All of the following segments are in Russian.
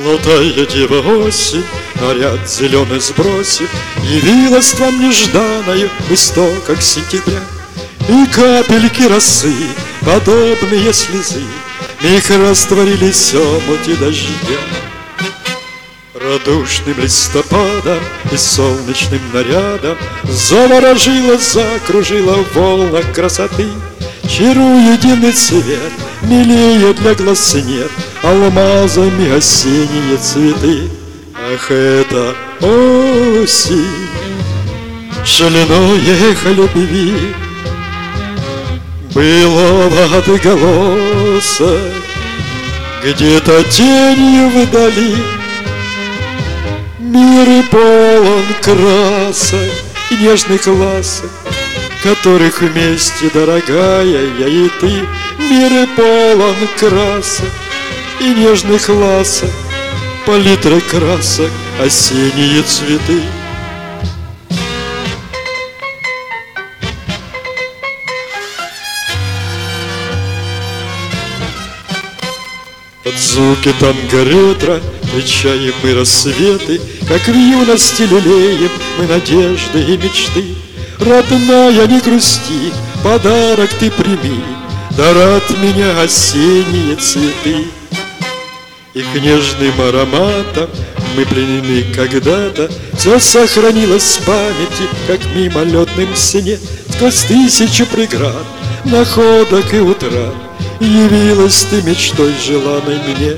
Золотая дева осень, наряд зеленый сбросив, явилась к вам нежданою в истоках сентября. И капельки росы, подобные слезы, миг растворились в омуте дождя. Радушным листопадом и солнечным нарядом заворожила, закружила в волнах красоты. Чаруя единый цвет, милее для глаз нет алмазами осенние цветы. Ах, это осень, шальное эхо любви, былого отголоса, где-то тенью вдали. Мир полон красок и нежных ласок, которых вместе, дорогая, я и ты. Мир полон красок и нежных ласок, палитрой красок осенние цветы. Под звуки танго ретро встречаем мы рассветы, как в юности лелеем мы надежды и мечты. Родная, не грусти, подарок ты прими, дар от меня осенние цветы. Их нежным ароматом мы пленены когда-то, все сохранилось в памяти, как в мимолетном сне. Сквозь тысячу преград, находок и утрат явилась ты мечтой желанной мне.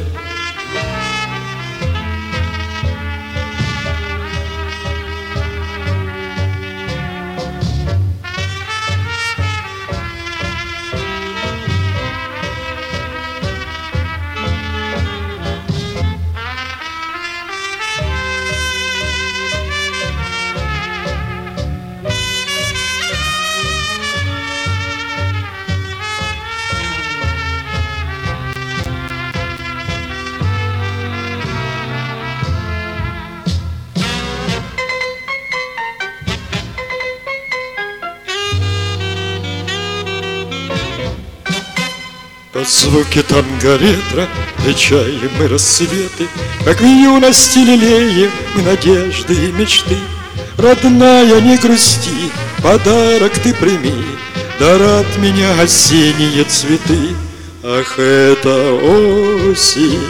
Под звуки танго ретро встречаем мы рассветы, как в юности лелеем мы надежды и мечты. Родная, не грусти, подарок ты прими, дар от меня осенние цветы. Ах, это осень,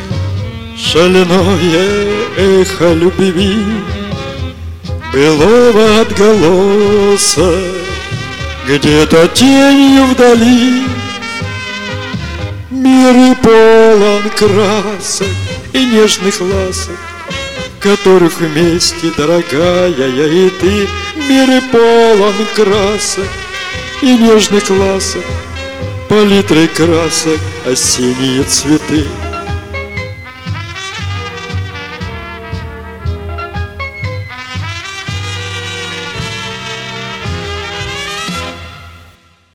шальное эхо любви, былого отголоса, где-то тенью вдали. Мир полон красок и нежных ласок, которых вместе, дорогая, я и ты. Мир полон красок и нежных ласок, палитрой красок осенние цветы.